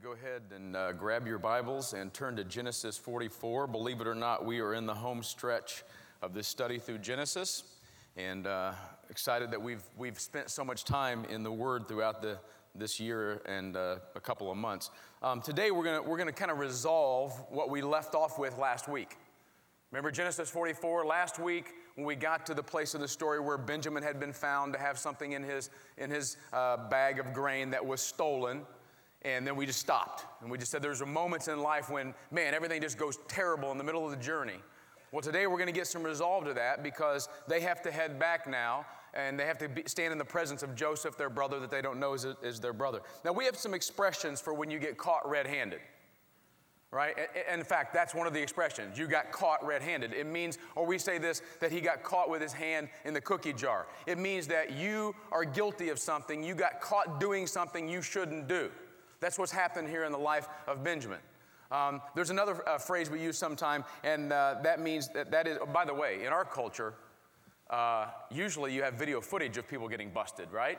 go ahead and grab your Bibles and turn to Genesis 44. Believe it or not, we are in the home stretch of this study through Genesis, and excited that we've spent so much time in the Word throughout this year and a couple of months. Today we're gonna kind of resolve what we left off with last week. Remember Genesis 44? Last week, when we got to the place of the story where Benjamin had been found to have something in his bag of grain that was stolen, and then we just stopped. And we just said there's moments in life when, man, everything just goes terrible in the middle of the journey. Well, today we're going to get some resolve to that because they have to head back now, and they have to stand in the presence of Joseph, their brother that they don't know is their brother. Now, we have some expressions for when you get caught red-handed. Right? In fact, that's one of the expressions. You got caught red-handed. It means, or we say this, that he got caught with his hand in the cookie jar. It means that you are guilty of something. You got caught doing something you shouldn't do. That's what's happened here in the life of Benjamin. There's another phrase we use sometime, and that means that is, by the way, in our culture, usually you have video footage of people getting busted, right?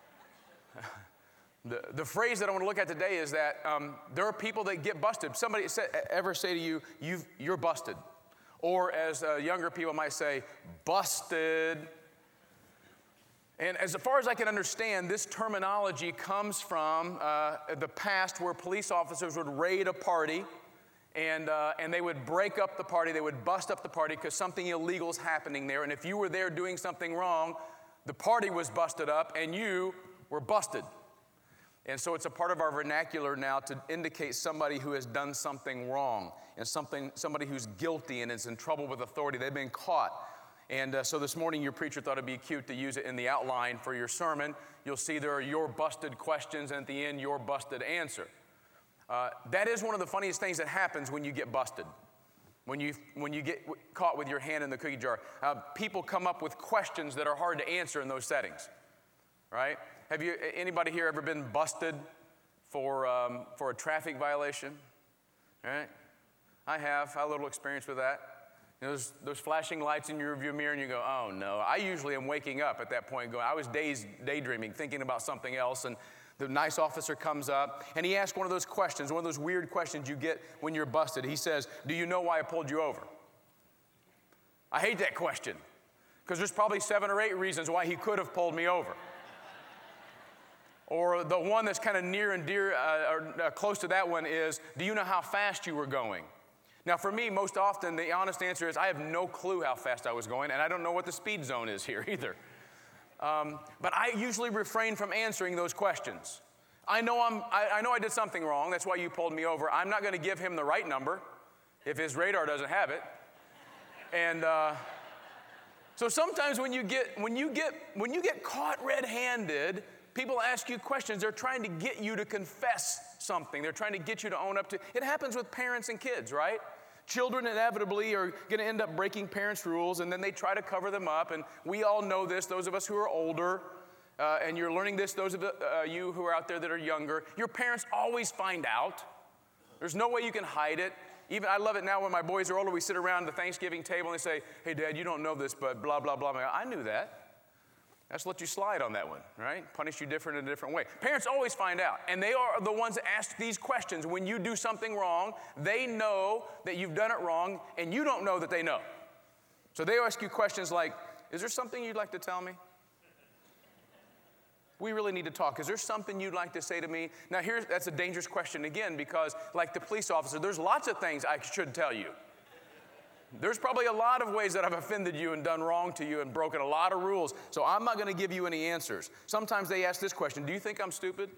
The phrase that I want to look at today is that there are people that get busted. Somebody ever say to you, you're busted. Or as younger people might say, busted. And as far as I can understand, this terminology comes from the past where police officers would raid a party and they would break up the party, they would bust up the party because something illegal is happening there. And if you were there doing something wrong, the party was busted up and you were busted. And so it's a part of our vernacular now to indicate somebody who has done something wrong and somebody who's guilty and is in trouble with authority. They've been caught. And so this morning your preacher thought it'd be cute to use it in the outline for your sermon. You'll see there are your busted questions and at the end your busted answer. That is one of the funniest things that happens when you get busted. When you get caught with your hand in the cookie jar. People come up with questions that are hard to answer in those settings. Right? Have anybody here ever been busted for a traffic violation? All right? I have a little experience with that. You know, those flashing lights in your rearview mirror and you go, oh no. I usually am waking up at that point going, I was daydreaming, thinking about something else, and the nice officer comes up and he asks one of those questions, one of those weird questions you get when you're busted. He says, do you know why I pulled you over? I hate that question because there's probably 7 or 8 reasons why he could have pulled me over. Or the one that's kind of near and dear, or close to that one is, do you know how fast you were going? Now for me, most often, the honest answer is I have no clue how fast I was going, and I don't know what the speed zone is here either. But I usually refrain from answering those questions. I know I did something wrong, that's why you pulled me over. I'm not going to give him the right number if his radar doesn't have it. And so sometimes when you get caught red-handed, people ask you questions. They're trying to get you to confess something. They're trying to get you to own up to. It happens with parents and kids, right? Children inevitably are going to end up breaking parents' rules, and then they try to cover them up. And we all know this, those of us who are older, and you're learning this, those of you who are out there that are younger. Your parents always find out. There's no way you can hide it. Even I love it now when my boys are older, we sit around the Thanksgiving table and they say, hey, Dad, you don't know this, but blah, blah, blah. I knew that. That's let you slide on that one, right? Punish you different in a different way. Parents always find out, and they are the ones that ask these questions. When you do something wrong, they know that you've done it wrong, and you don't know that they know. So they ask you questions like, is there something you'd like to tell me? We really need to talk. Is there something you'd like to say to me? Now that's a dangerous question again, because like the police officer, there's lots of things I should tell you. There's probably a lot of ways that I've offended you and done wrong to you and broken a lot of rules, so I'm not going to give you any answers. Sometimes they ask this question, do you think I'm stupid?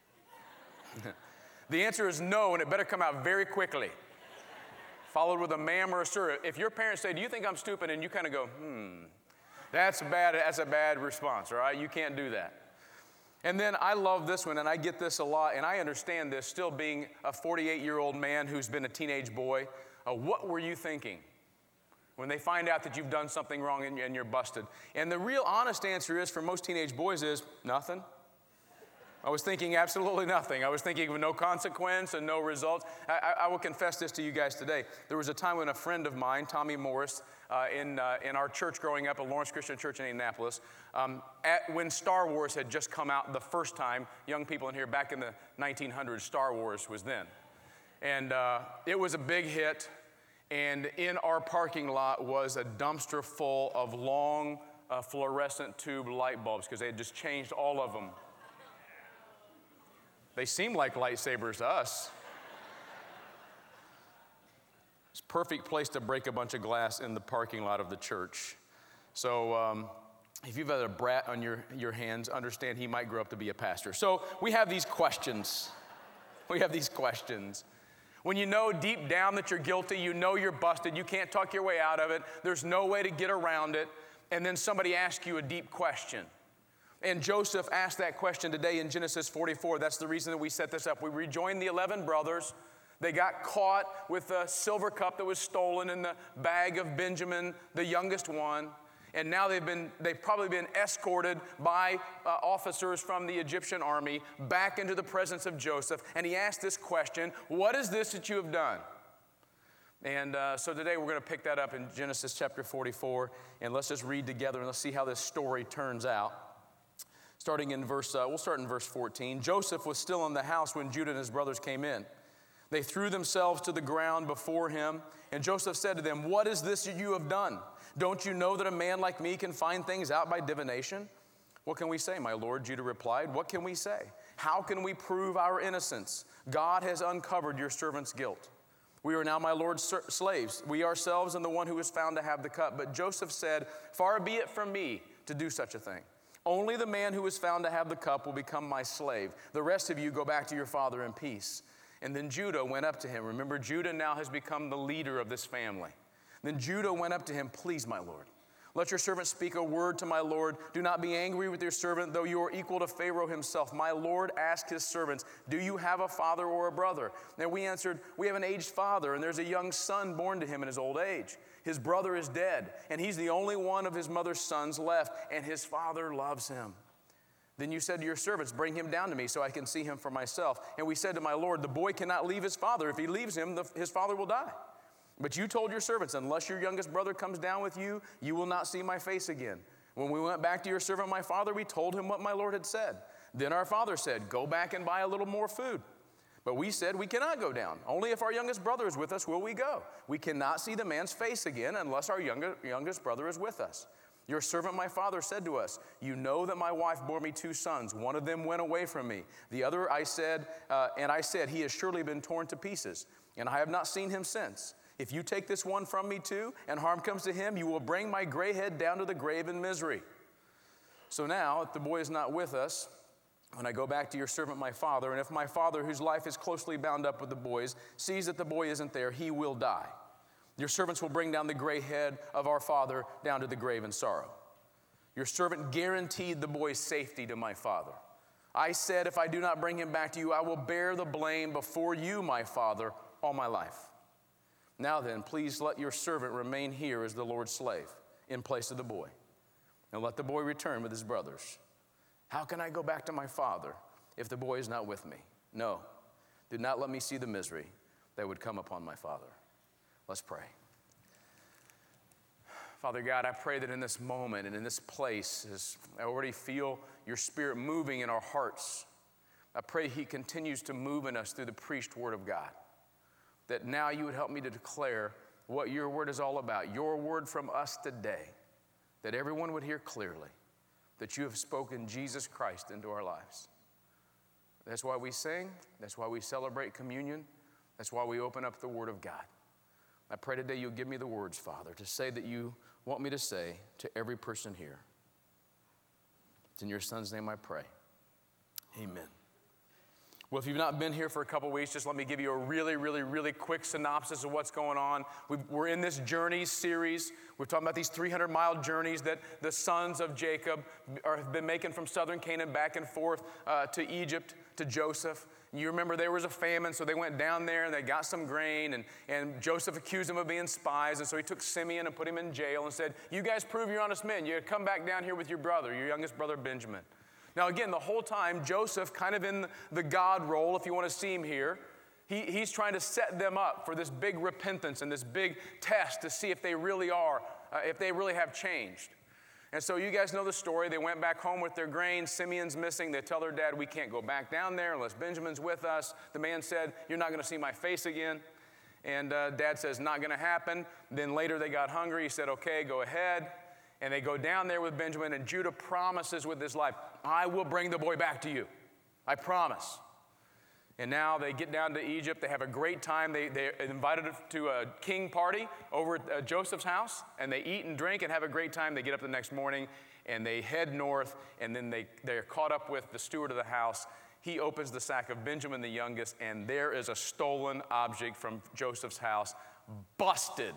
The answer is no, and it better come out very quickly, followed with a ma'am or a sir. If your parents say, do you think I'm stupid, and you kind of go, that's a bad response, all right? You can't do that. And then I love this one, and I get this a lot, and I understand this, still being a 48-year-old man who's been a teenage boy. What were you thinking when they find out that you've done something wrong and you're busted? And the real honest answer is, for most teenage boys, is nothing. I was thinking absolutely nothing. I was thinking of no consequence and no results. I will confess this to you guys today. There was a time when a friend of mine, Tommy Morris, in our church growing up at Lawrence Christian Church in Indianapolis, when Star Wars had just come out the first time, young people in here, back in the 1900s, Star Wars was then. And it was a big hit, and in our parking lot was a dumpster full of long fluorescent tube light bulbs because they had just changed all of them. They seemed like lightsabers to us. It's a perfect place to break a bunch of glass in the parking lot of the church. So if you've had a brat on your hands, understand he might grow up to be a pastor. So we have these questions. When you know deep down that you're guilty, you know you're busted, you can't talk your way out of it, there's no way to get around it, and then somebody asks you a deep question. And Joseph asked that question today in Genesis 44. That's the reason that we set this up. We rejoined the 11 brothers. They got caught with the silver cup that was stolen in the bag of Benjamin, the youngest one. And now they've probably been escorted by officers from the Egyptian army back into the presence of Joseph. And he asked this question, what is this that you have done? And so today we're going to pick that up in Genesis chapter 44. And let's just read together and let's see how this story turns out. We'll start in verse 14. Joseph was still in the house when Judah and his brothers came in. They threw themselves to the ground before him, and Joseph said to them, what is this you have done? Don't you know that a man like me can find things out by divination? What can we say, my lord? Judah replied, what can we say? How can we prove our innocence? God has uncovered your servant's guilt. We are now my lord's slaves, we ourselves and the one who is found to have the cup. But Joseph said, far be it from me to do such a thing. Only the man who is found to have the cup will become my slave. The rest of you go back to your father in peace. And then Judah went up to him. Remember, Judah now has become the leader of this family. Then Judah went up to him, please, my lord, let your servant speak a word to my lord. Do not be angry with your servant, though you are equal to Pharaoh himself. My lord asked his servants, do you have a father or a brother? And we answered, we have an aged father, and there's a young son born to him in his old age. His brother is dead, and he's the only one of his mother's sons left, and his father loves him. Then you said to your servants, bring him down to me so I can see him for myself. And we said to my lord, the boy cannot leave his father. If he leaves him, his father will die. But you told your servants, unless your youngest brother comes down with you, you will not see my face again. When we went back to your servant my father, we told him what my lord had said. Then our father said, go back and buy a little more food. But we said, we cannot go down. Only if our youngest brother is with us will we go. We cannot see the man's face again unless our youngest brother is with us. Your servant my father said to us, you know that my wife bore me 2 sons. One of them went away from me. The other I said, he has surely been torn to pieces, and I have not seen him since. If you take this one from me too, and harm comes to him, you will bring my gray head down to the grave in misery. So now, if the boy is not with us, when I go back to your servant my father, and if my father, whose life is closely bound up with the boy's, sees that the boy isn't there, he will die. Your servants will bring down the gray head of our father down to the grave in sorrow. Your servant guaranteed the boy's safety to my father. I said, if I do not bring him back to you, I will bear the blame before you, my father, all my life. Now then, please let your servant remain here as the Lord's slave in place of the boy, and let the boy return with his brothers. How can I go back to my father if the boy is not with me? No, do not let me see the misery that would come upon my father. Let's pray. Father God, I pray that in this moment and in this place, as I already feel your Spirit moving in our hearts, I pray he continues to move in us through the preached word of God. That now you would help me to declare what your word is all about, your word from us today, that everyone would hear clearly that you have spoken Jesus Christ into our lives. That's why we sing, that's why we celebrate communion, that's why we open up the word of God. I pray today you'll give me the words, Father, to say that you want me to say to every person here. It's in your son's name I pray. Amen. Well, if you've not been here for a couple weeks, just let me give you a really quick synopsis of what's going on. We're in this journey series. We're talking about these 300-mile journeys that the sons of Jacob have been making from southern Canaan back and forth to Egypt, to Joseph. You remember there was a famine, so they went down there and they got some grain, and Joseph accused them of being spies, and so he took Simeon and put him in jail and said, you guys prove you're honest men. You come back down here with your brother, your youngest brother Benjamin. Now again, the whole time, Joseph, kind of in the God role, if you want to see him here, he's trying to set them up for this big repentance and this big test to see if they really are, if they really have changed. And so you guys know the story. They went back home with their grain. Simeon's missing. They tell their dad, we can't go back down there unless Benjamin's with us. The man said, you're not going to see my face again. And dad says, not going to happen. Then later they got hungry. He said, okay, go ahead. And they go down there with Benjamin, and Judah promises with his life, I will bring the boy back to you. I promise. And now they get down to Egypt. They have a great time. They're invited to a king party over at Joseph's house, and they eat and drink and have a great time. They get up the next morning, and they head north, and then they're caught up with the steward of the house. He opens the sack of Benjamin, the youngest, and there is a stolen object from Joseph's house, busted.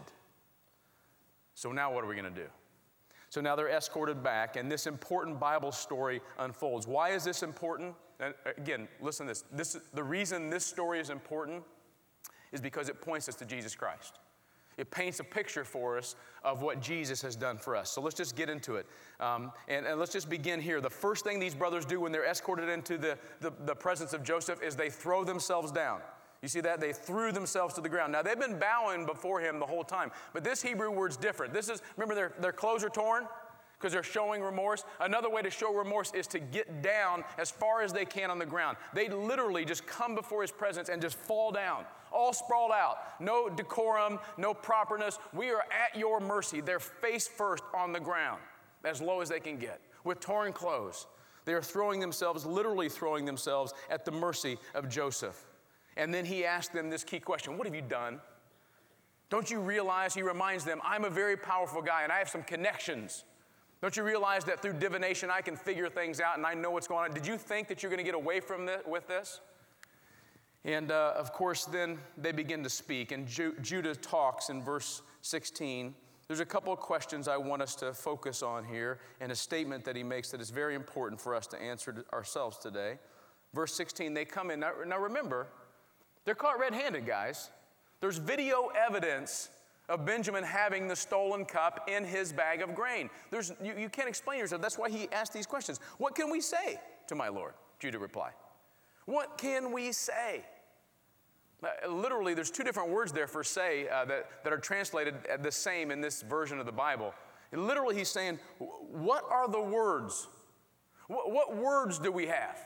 So now what are we going to do? So now they're escorted back, and this important Bible story unfolds. Why is this important? And again, listen to this. The reason this story is important is because it points us to Jesus Christ. It paints a picture for us of what Jesus has done for us. So let's just get into it. And let's just begin here. The first thing these brothers do when they're escorted into the presence of Joseph is they throw themselves down. You see that? They threw themselves to the ground. Now, they've been bowing before him the whole time, but this Hebrew word's different. This is, remember, their clothes are torn because they're showing remorse. Another way to show remorse is to get down as far as they can on the ground. They literally just come before his presence and just fall down, all sprawled out. No decorum, no properness. We are at your mercy. They're face first on the ground, as low as they can get, with torn clothes. They are literally throwing themselves at the mercy of Joseph. And then he asked them this key question, what have you done? Don't you realize, he reminds them, I'm a very powerful guy and I have some connections. Don't you realize that through divination I can figure things out and I know what's going on? Did you think that you're going to get away from with this? And of course, then they begin to speak, and Judah talks in verse 16. There's a couple of questions I want us to focus on here, and a statement that he makes that is very important for us to answer ourselves today. Verse 16, they come in. Now remember, they're caught red-handed, guys. There's video evidence of Benjamin having the stolen cup in his bag of grain. You can't explain yourself. That's why he asked these questions. What can we say to my Lord? Judah replied. What can we say? Literally, there's two different words there for say that are translated the same in this version of the Bible. And literally, he's saying, what are the words? What words do we have?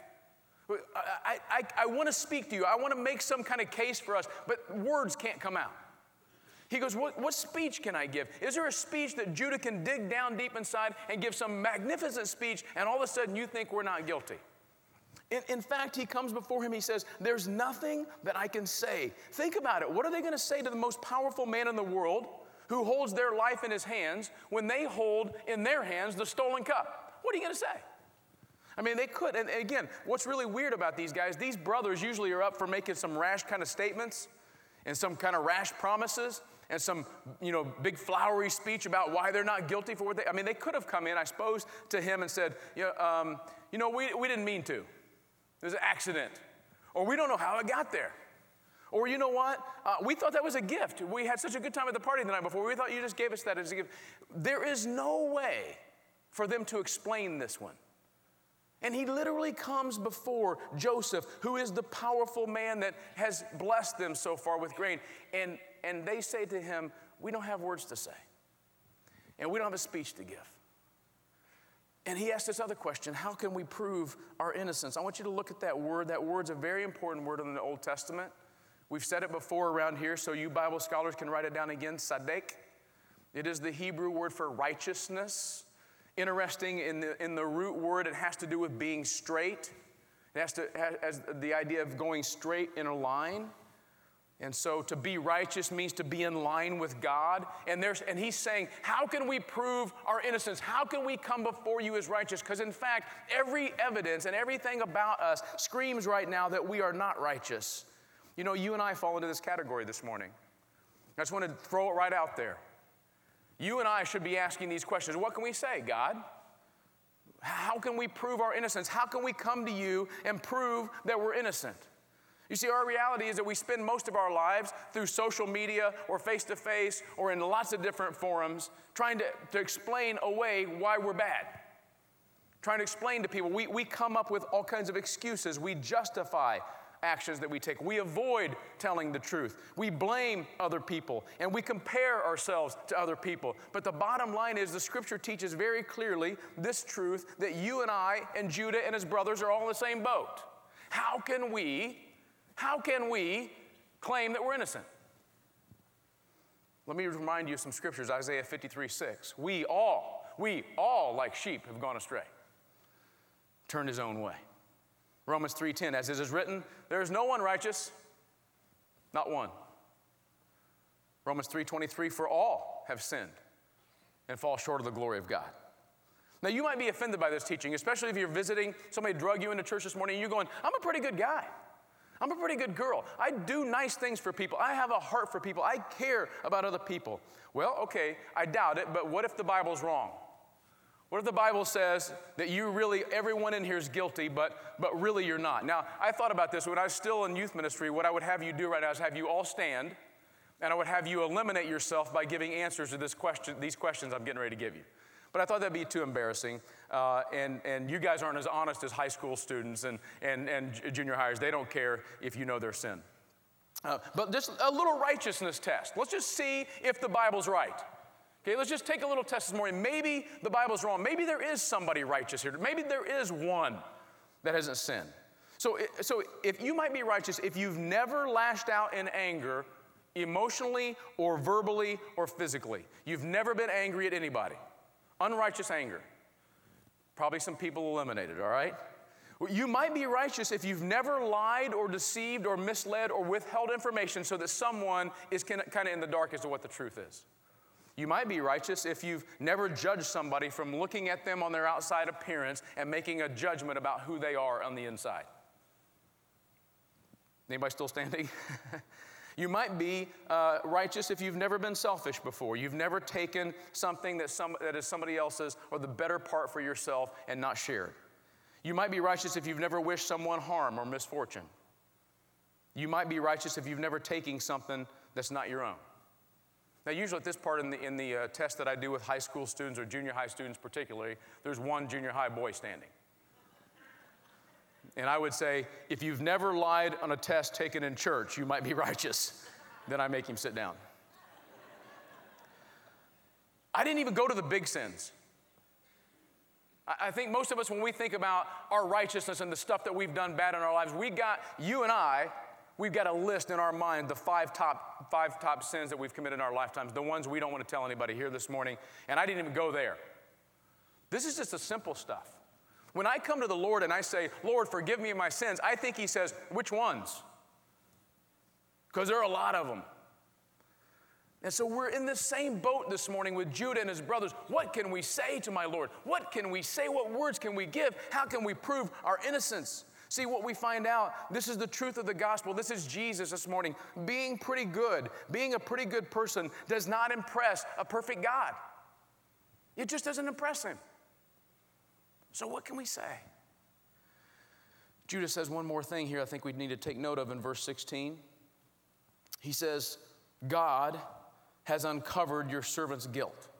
I want to speak to you. I want to make some kind of case for us, but words can't come out. He goes, what speech can I give? Is there a speech that Judah can dig down deep inside and give some magnificent speech, and all of a sudden you think we're not guilty? In fact, he comes before him, he says, there's nothing that I can say. Think about it. What are they going to say to the most powerful man in the world who holds their life in his hands when they hold in their hands the stolen cup? What are you going to say? I mean, they could. And again, what's really weird about these guys, these brothers usually are up for making some rash kind of statements and some kind of rash promises and some, big flowery speech about why they're not guilty for what they could have come in, I suppose, to him and said, we didn't mean to. It was an accident. Or we don't know how it got there. Or you know what? We thought that was a gift. We had such a good time at the party the night before. We thought you just gave us that as a gift. There is no way for them to explain this one. And he literally comes before Joseph, who is the powerful man that has blessed them so far with grain. And they say to him, we don't have words to say. And we don't have a speech to give. And he asked this other question, how can we prove our innocence? I want you to look at that word. That word's a very important word in the Old Testament. We've said it before around here, so you Bible scholars can write it down again, tzaddik. It is the Hebrew word for righteousness. Interesting, in the root word, it has to do with being straight. It has the idea of going straight in a line. And so to be righteous means to be in line with God. And he's saying, how can we prove our innocence? How can we come before you as righteous? Because in fact, every evidence and everything about us screams right now that we are not righteous. You and I fall into this category this morning. I just want to throw it right out there. You and I should be asking these questions. What can we say, God? How can we prove our innocence? How can we come to you and prove that we're innocent? You see, our reality is that we spend most of our lives through social media or face-to-face or in lots of different forums trying to explain away why we're bad. trying to explain to people. We come up with all kinds of excuses. We justify actions that we take. We avoid telling the truth. We blame other people, and we compare ourselves to other people. But the bottom line is the Scripture teaches very clearly this truth, that you and I and Judah and his brothers are all in the same boat. How can we claim that we're innocent? Let me remind you of some scriptures. Isaiah 53:6. We all like sheep have gone astray, turned his own way. Romans 3:10, as it is written, there is no one righteous, not one. Romans 3:23, for all have sinned and fall short of the glory of God. Now, you might be offended by this teaching, especially if you're visiting, somebody drug you into church this morning, and you're going, I'm a pretty good guy. I'm a pretty good girl. I do nice things for people. I have a heart for people. I care about other people. Well, okay, I doubt it, but what if the Bible's wrong? What if the Bible says that everyone in here is guilty, but really you're not? Now, I thought about this when I was still in youth ministry. What I would have you do right now is have you all stand, and I would have you eliminate yourself by giving answers to these questions I'm getting ready to give you. But I thought that'd be too embarrassing, and you guys aren't as honest as high school students and junior hires. They don't care if you know their sin. But just a little righteousness test. Let's just see if the Bible's right. Okay, let's just take a little test this morning. Maybe the Bible's wrong. Maybe there is somebody righteous here. Maybe there is one that hasn't sinned. So if you might be righteous, if you've never lashed out in anger, emotionally or verbally or physically, you've never been angry at anybody. Unrighteous anger. Probably some people eliminated, all right? You might be righteous if you've never lied or deceived or misled or withheld information so that someone is kind of in the dark as to what the truth is. You might be righteous if you've never judged somebody from looking at them on their outside appearance and making a judgment about who they are on the inside. Anybody still standing? You might be righteous if you've never been selfish before. You've never taken something that is somebody else's or the better part for yourself and not shared. You might be righteous if you've never wished someone harm or misfortune. You might be righteous if you've never taken something that's not your own. Now, usually at this part in the test that I do with high school students or junior high students particularly, there's one junior high boy standing. And I would say, if you've never lied on a test taken in church, you might be righteous. Then I make him sit down. I didn't even go to the big sins. I think most of us, when we think about our righteousness and the stuff that we've done bad in our lives, we've got a list in our mind, the five top sins that we've committed in our lifetimes, the ones we don't want to tell anybody here this morning, and I didn't even go there. This is just the simple stuff. When I come to the Lord and I say, Lord, forgive me of my sins, I think he says, which ones? Because there are a lot of them. And so we're in the same boat this morning with Judah and his brothers. What can we say to my Lord? What can we say? What words can we give? How can we prove our innocence? See, what we find out, this is the truth of the gospel. This is Jesus this morning. Being a pretty good person does not impress a perfect God. It just doesn't impress him. So what can we say? Judah says one more thing here I think we need to take note of in verse 16. He says, God has uncovered your servant's guilt.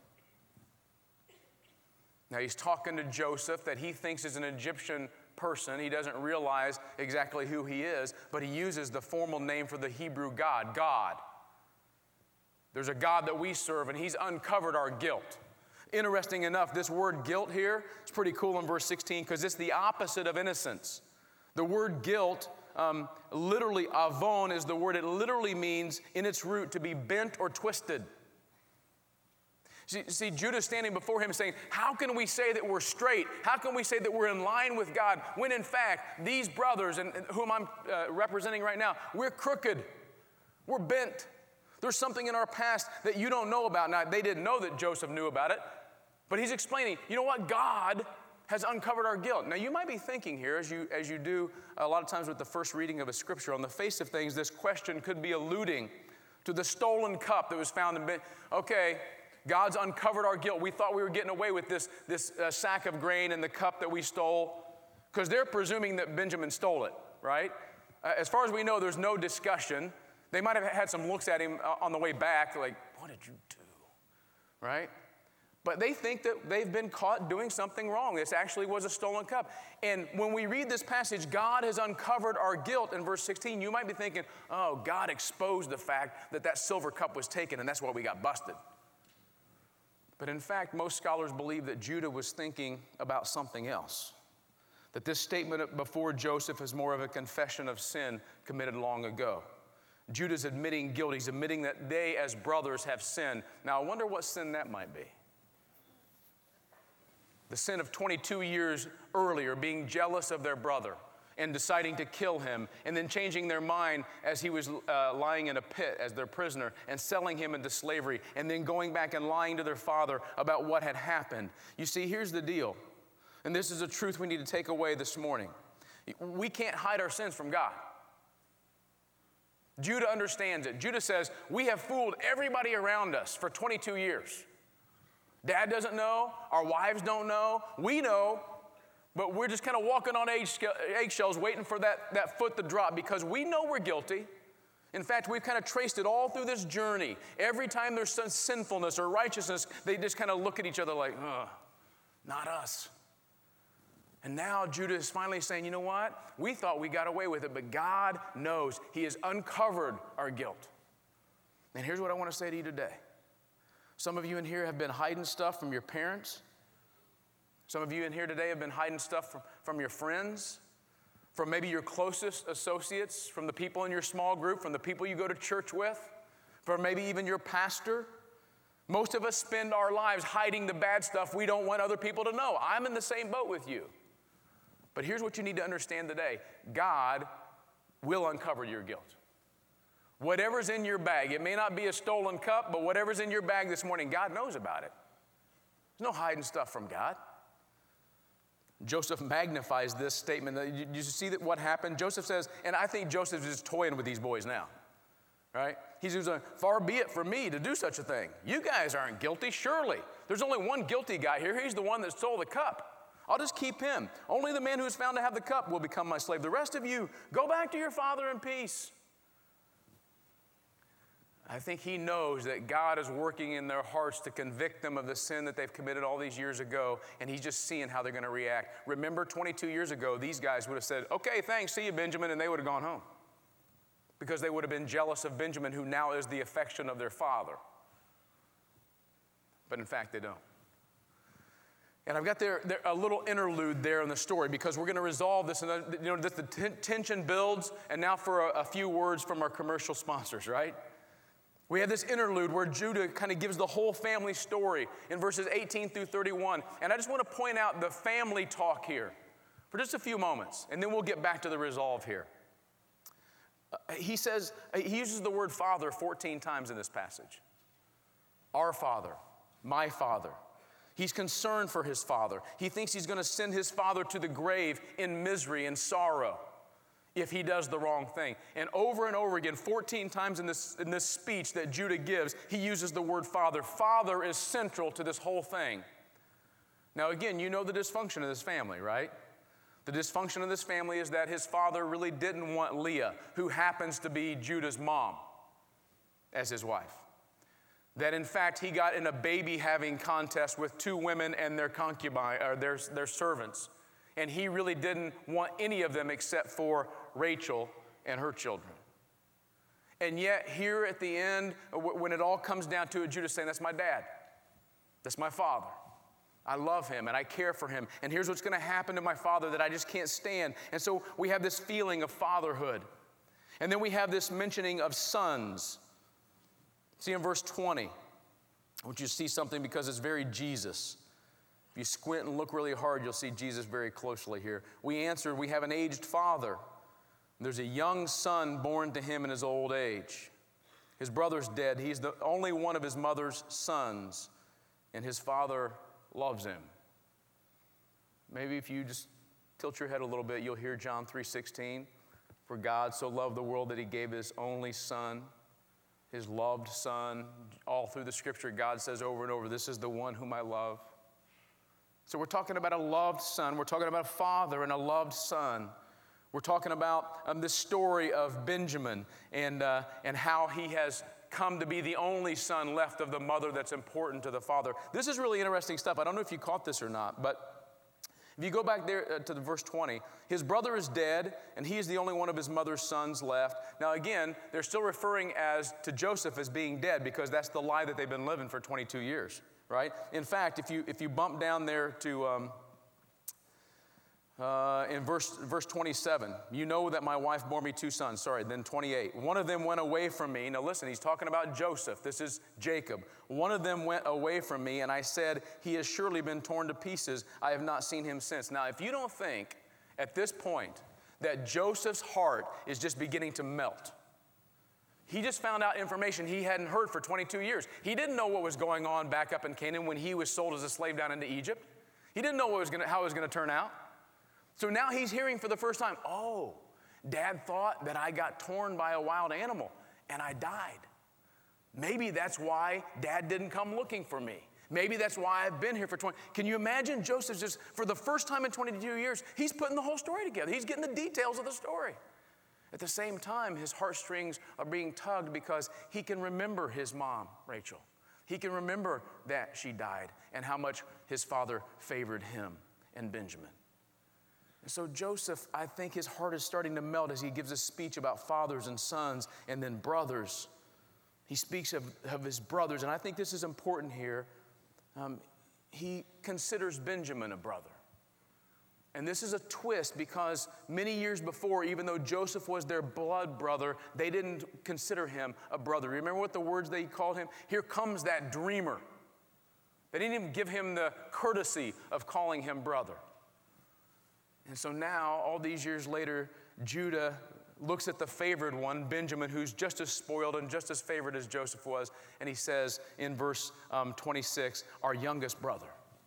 Now he's talking to Joseph that he thinks is an Egyptian person. He doesn't realize exactly who he is, but he uses the formal name for the Hebrew God, God. There's a God that we serve, and he's uncovered our guilt. Interesting enough, this word guilt here is pretty cool in verse 16 because it's the opposite of innocence. The word guilt, literally, avon is the word. It literally means, in its root, to be bent or twisted. See, Judah standing before him saying, how can we say that we're straight? How can we say that we're in line with God when, in fact, these brothers, and whom I'm representing right now, we're crooked. We're bent. There's something in our past that you don't know about. Now, they didn't know that Joseph knew about it, but he's explaining, you know what? God has uncovered our guilt. Now, you might be thinking here, as you do a lot of times with the first reading of a scripture, on the face of things, this question could be alluding to the stolen cup that was found in okay, God's uncovered our guilt. We thought we were getting away with this sack of grain and the cup that we stole, because they're presuming that Benjamin stole it, right? As far as we know, there's no discussion. They might have had some looks at him on the way back, like, what did you do, right? but they think that they've been caught doing something wrong. This actually was a stolen cup. And when we read this passage, God has uncovered our guilt in verse 16. You might be thinking, oh, God exposed the fact that that silver cup was taken, and that's why we got busted. But in fact, most scholars believe that Judah was thinking about something else. That this statement before Joseph is more of a confession of sin committed long ago. Judah's admitting guilt. He's admitting that they as brothers have sinned. Now, I wonder what sin that might be. The sin of 22 years earlier, being jealous of their brother and deciding to kill him, and then changing their mind as he was lying in a pit as their prisoner and selling him into slavery, and then going back and lying to their father about what had happened. You see, here's the deal, and this is a truth we need to take away this morning. We can't hide our sins from God. Judah understands it. Judah says, we have fooled everybody around us for 22 years. Dad doesn't know, our wives don't know, we know, but we're just kind of walking on eggshells waiting for that foot to drop because we know we're guilty. In fact, we've kind of traced it all through this journey. Every time there's some sinfulness or righteousness, they just kind of look at each other like, not us. And now Judah is finally saying, you know what? We thought we got away with it, but God knows. He has uncovered our guilt. And here's what I want to say to you today. Some of you in here have been hiding stuff from your parents. Some of you in here today have been hiding stuff from your friends, from maybe your closest associates, from the people in your small group, from the people you go to church with, from maybe even your pastor. Most of us spend our lives hiding the bad stuff we don't want other people to know. I'm in the same boat with you. But here's what you need to understand today. God will uncover your guilt. Whatever's in your bag, it may not be a stolen cup, but whatever's in your bag this morning, God knows about it. There's no hiding stuff from God. Joseph magnifies this statement. You see that what happened? Joseph says, and I think Joseph is just toying with these boys now, right? He's saying, far be it from me to do such a thing. You guys aren't guilty, surely. There's only one guilty guy here. He's the one that stole the cup. I'll just keep him. Only the man who is found to have the cup will become my slave. The rest of you, go back to your father in peace. I think he knows that God is working in their hearts to convict them of the sin that they've committed all these years ago, and he's just seeing how they're going to react. Remember, 22 years ago, these guys would have said, okay, thanks, see you, Benjamin, and they would have gone home because they would have been jealous of Benjamin, who now is the affection of their father. But in fact, they don't. And I've got there a little interlude there in the story because we're going to resolve this. And the tension builds, and now for a few words from our commercial sponsors, right? We have this interlude where Judah kind of gives the whole family story in verses 18 through 31. And I just want to point out the family talk here for just a few moments, and then we'll get back to the resolve here. He uses the word father 14 times in this passage. Our father, my father. He's concerned for his father. He thinks he's going to send his father to the grave in misery and sorrow if he does the wrong thing. And over again, 14 times in this speech that Judah gives, he uses the word father. Father is central to this whole thing. Now again, you know the dysfunction of this family, right? The dysfunction of this family is that his father really didn't want Leah, who happens to be Judah's mom, as his wife. That in fact, he got in a baby-having contest with two women and their concubine, or their servants. And he really didn't want any of them except for Rachel and her children. And yet, here at the end, when it all comes down to it, Judah's saying, that's my dad. That's my father. I love him and I care for him. And here's what's going to happen to my father that I just can't stand. And so we have this feeling of fatherhood. And then we have this mentioning of sons. See in verse 20, I want you to see something because it's very Jesus. If you squint and look really hard, you'll see Jesus very closely here. We answered, we have an aged father. There's a young son born to him in his old age. His brother's dead. He's the only one of his mother's sons, and his father loves him. Maybe if you just tilt your head a little bit, you'll hear John 3:16. For God so loved the world that he gave his only son, his loved son. All through the scripture, God says over and over, this is the one whom I love. So we're talking about a loved son. We're talking about a father and a loved son. We're talking about this story of Benjamin and how he has come to be the only son left of the mother that's important to the father. This is really interesting stuff. I don't know if you caught this or not, but if you go back there to the verse 20, his brother is dead, and he is the only one of his mother's sons left. Now again, they're still referring to Joseph as being dead because that's the lie that they've been living for 22 years, right? In fact, if you bump down there to in verse 27, you know that my wife bore me 2 sons. Sorry, then 28. One of them went away from me. Now listen, he's talking about Joseph. This is Jacob. One of them went away from me, and I said, he has surely been torn to pieces. I have not seen him since. Now, if you don't think at this point that Joseph's heart is just beginning to melt, he just found out information he hadn't heard for 22 years. He didn't know what was going on back up in Canaan when he was sold as a slave down into Egypt. He didn't know how it was going to turn out. So now he's hearing for the first time, oh, Dad thought that I got torn by a wild animal and I died. Maybe that's why Dad didn't come looking for me. Maybe that's why I've been here for 20. Can you imagine Joseph just, for the first time in 22 years, he's putting the whole story together. He's getting the details of the story. At the same time, his heartstrings are being tugged because he can remember his mom, Rachel. He can remember that she died and how much his father favored him and Benjamin. And so Joseph, I think his heart is starting to melt as he gives a speech about fathers and sons and then brothers. He speaks of his brothers, and I think this is important here. He considers Benjamin a brother. And this is a twist because many years before, even though Joseph was their blood brother, they didn't consider him a brother. Remember what the words they called him? Here comes that dreamer. They didn't even give him the courtesy of calling him brother. And so now, all these years later, Judah looks at the favored one, Benjamin, who's just as spoiled and just as favored as Joseph was, and he says in verse 26, our youngest brother.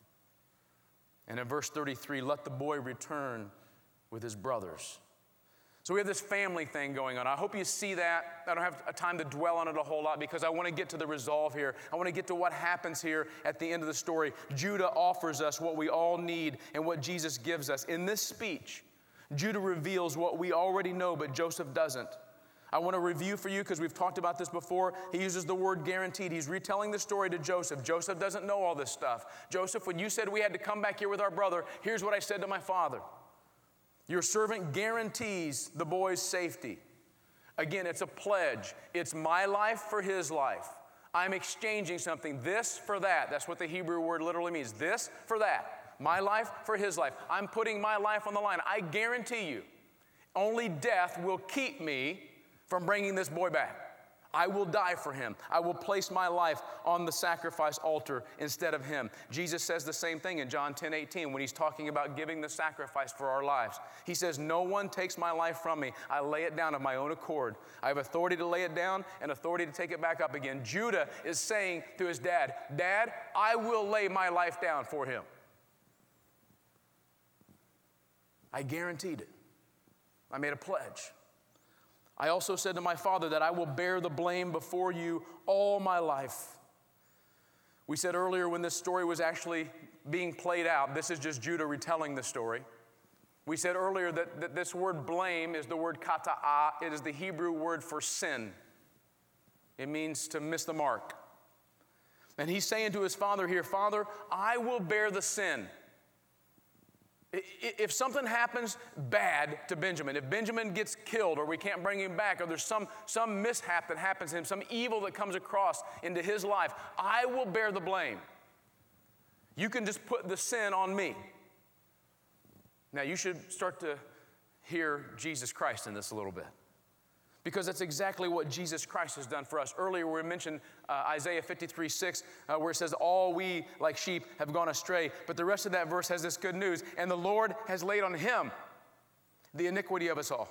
And in verse 33, let the boy return with his brothers. So we have this family thing going on. I hope you see that. I don't have time to dwell on it a whole lot because I want to get to the resolve here. I want to get to what happens here at the end of the story. Judah offers us what we all need and what Jesus gives us. In this speech, Judah reveals what we already know, but Joseph doesn't. I want to review for you because we've talked about this before. He uses the word guaranteed. He's retelling the story to Joseph. Joseph doesn't know all this stuff. Joseph, when you said we had to come back here with our brother, here's what I said to my father. Your servant guarantees the boy's safety. Again, it's a pledge. It's my life for his life. I'm exchanging something, this for that. That's what the Hebrew word literally means. This for that. My life for his life. I'm putting my life on the line. I guarantee you, only death will keep me from bringing this boy back. I will die for him. I will place my life on the sacrifice altar instead of him. Jesus says the same thing in John 10:18 when he's talking about giving the sacrifice for our lives. He says, no one takes my life from me. I lay it down of my own accord. I have authority to lay it down and authority to take it back up again. Judah is saying to his dad, Dad, I will lay my life down for him. I guaranteed it. I made a pledge. I also said to my father that I will bear the blame before you all my life. We said earlier when this story was actually being played out, this is just Judah retelling the story. We said earlier that this word blame is the word kata'ah. It is the Hebrew word for sin. It means to miss the mark. And he's saying to his father here, Father, I will bear the sin. If something happens bad to Benjamin, if Benjamin gets killed or we can't bring him back or there's some mishap that happens to him, some evil that comes across into his life, I will bear the blame. You can just put the sin on me. Now you should start to hear Jesus Christ in this a little bit. Because that's exactly what Jesus Christ has done for us. Earlier we mentioned Isaiah 53:6, where it says, all we like sheep have gone astray. But the rest of that verse has this good news. And the Lord has laid on him the iniquity of us all.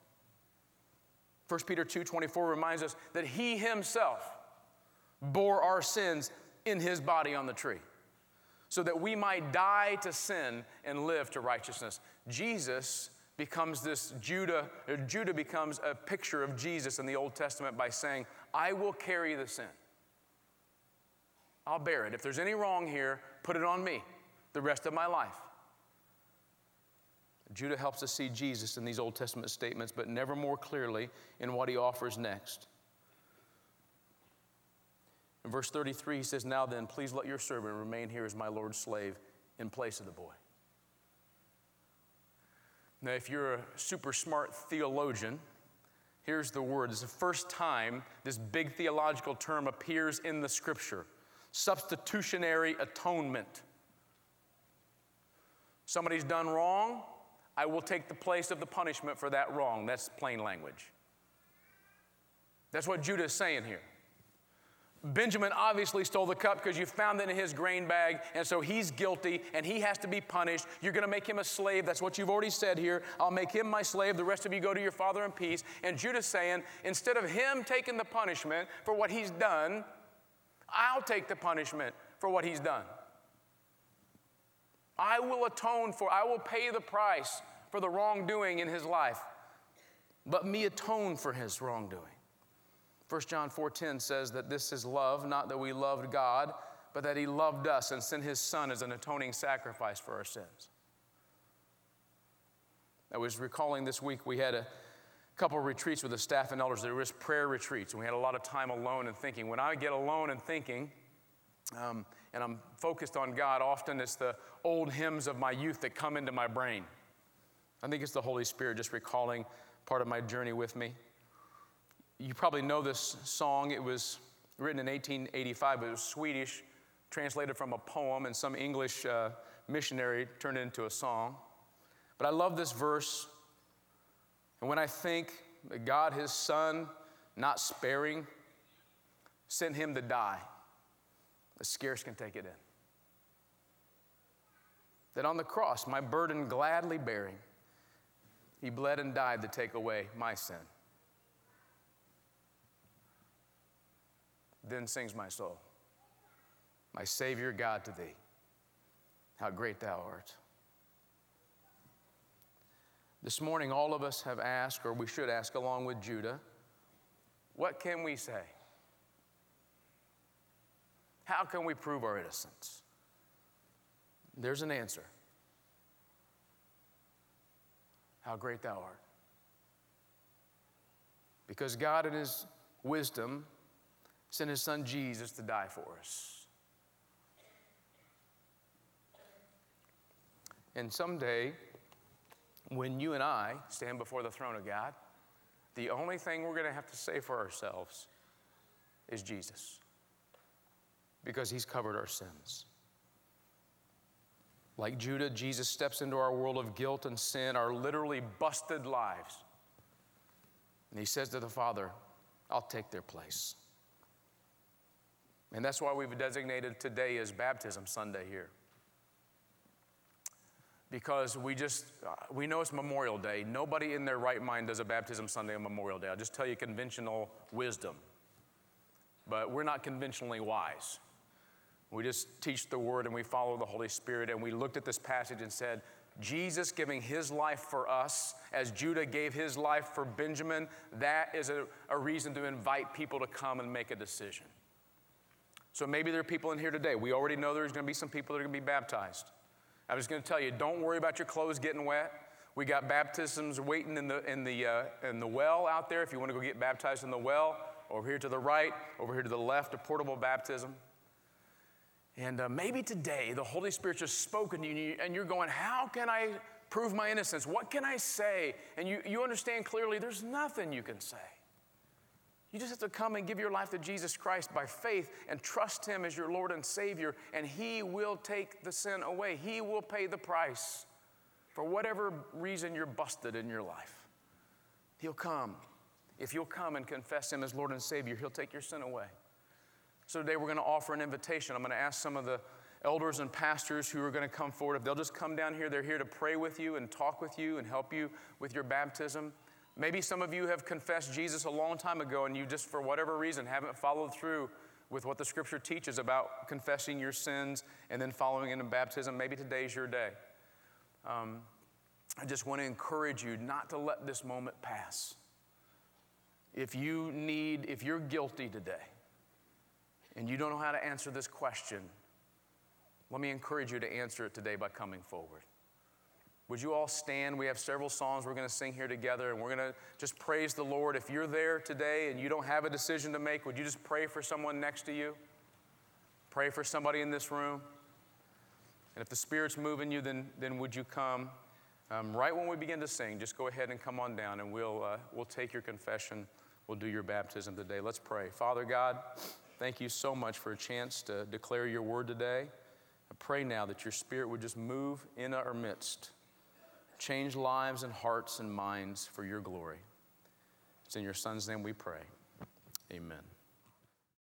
1 Peter 2:24 reminds us that he himself bore our sins in his body on the tree, so that we might die to sin and live to righteousness. Jesus becomes this Judah becomes a picture of Jesus in the Old Testament by saying, I will carry the sin. I'll bear it. If there's any wrong here, put it on me the rest of my life. Judah helps us see Jesus in these Old Testament statements, but never more clearly in what he offers next. In verse 33, he says, now then, please let your servant remain here as my Lord's slave in place of the boy. Now, if you're a super smart theologian, here's the word. This is the first time this big theological term appears in the Scripture. Substitutionary atonement. Somebody's done wrong, I will take the place of the punishment for that wrong. That's plain language. That's what Judah is saying here. Benjamin obviously stole the cup because you found it in his grain bag, and so he's guilty, and he has to be punished. You're going to make him a slave. That's what you've already said here. I'll make him my slave. The rest of you go to your father in peace. And Judah's saying, instead of him taking the punishment for what he's done, I'll take the punishment for what he's done. I will pay the price for the wrongdoing in his life. Let me atone for his wrongdoing. 1 John 4:10 says that this is love, not that we loved God, but that he loved us and sent his son as an atoning sacrifice for our sins. I was recalling this week we had a couple of retreats with the staff and elders. There was prayer retreats, and we had a lot of time alone and thinking. When I get alone and thinking, and I'm focused on God, often it's the old hymns of my youth that come into my brain. I think it's the Holy Spirit just recalling part of my journey with me. You probably know this song. It was written in 1885, but it was Swedish, translated from a poem, and some English missionary turned it into a song. But I love this verse. And when I think that God, his son, not sparing, sent him to die, I scarce can take it in. That on the cross, my burden gladly bearing, he bled and died to take away my sin. Then sings my soul, my Savior God, to thee, how great thou art. This morning, all of us have asked, or we should ask along with Judah, what can we say? How can we prove our innocence? There's an answer. How great thou art. Because God in his wisdom sent his son Jesus to die for us. And someday, when you and I stand before the throne of God, the only thing we're going to have to say for ourselves is Jesus, because he's covered our sins. Like Judah, Jesus steps into our world of guilt and sin, our literally busted lives. And he says to the Father, I'll take their place. And that's why we've designated today as Baptism Sunday here. Because we know it's Memorial Day. Nobody in their right mind does a Baptism Sunday on Memorial Day. I'll just tell you conventional wisdom. But we're not conventionally wise. We just teach the Word and we follow the Holy Spirit. And we looked at this passage and said, Jesus giving his life for us, as Judah gave his life for Benjamin, that is a reason to invite people to come and make a decision. So maybe there are people in here today. We already know there's going to be some people that are going to be baptized. I'm just going to tell you, don't worry about your clothes getting wet. We got baptisms waiting in the well out there if you want to go get baptized in the well. Over here to the right, over here to the left, a portable baptism. And maybe today the Holy Spirit just spoken to you and you're going, how can I prove my innocence? What can I say? And you understand clearly there's nothing you can say. You just have to come and give your life to Jesus Christ by faith and trust him as your Lord and Savior, and he will take the sin away. He will pay the price for whatever reason you're busted in your life. He'll come. If you'll come and confess him as Lord and Savior, he'll take your sin away. So today we're going to offer an invitation. I'm going to ask some of the elders and pastors who are going to come forward. If they'll just come down here, they're here to pray with you and talk with you and help you with your baptism. Maybe some of you have confessed Jesus a long time ago and you just, for whatever reason, haven't followed through with what the Scripture teaches about confessing your sins and then following in baptism. Maybe today's your day. I just want to encourage you not to let this moment pass. If you're guilty today and you don't know how to answer this question, let me encourage you to answer it today by coming forward. Would you all stand? We have several songs we're going to sing here together, and we're going to just praise the Lord. If you're there today and you don't have a decision to make, would you just pray for someone next to you? pray for somebody in this room. And if the Spirit's moving you, then would you come? Right when we begin to sing, just go ahead and come on down, and we'll take your confession. We'll do your baptism today. Let's pray. Father God, thank you so much for a chance to declare your word today. I pray now that your Spirit would just move in our midst, change lives and hearts and minds for your glory. It's in your Son's name we pray. Amen.